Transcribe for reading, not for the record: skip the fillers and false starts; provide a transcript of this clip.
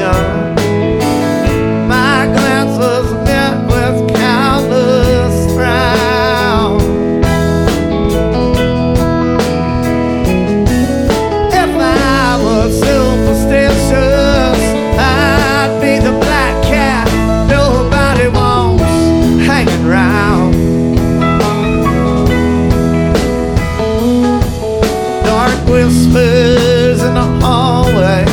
suspicion. My glance was met with countless frowns. If I was superstitious, I'd be the black cat nobody wants hanging round. Dark whispers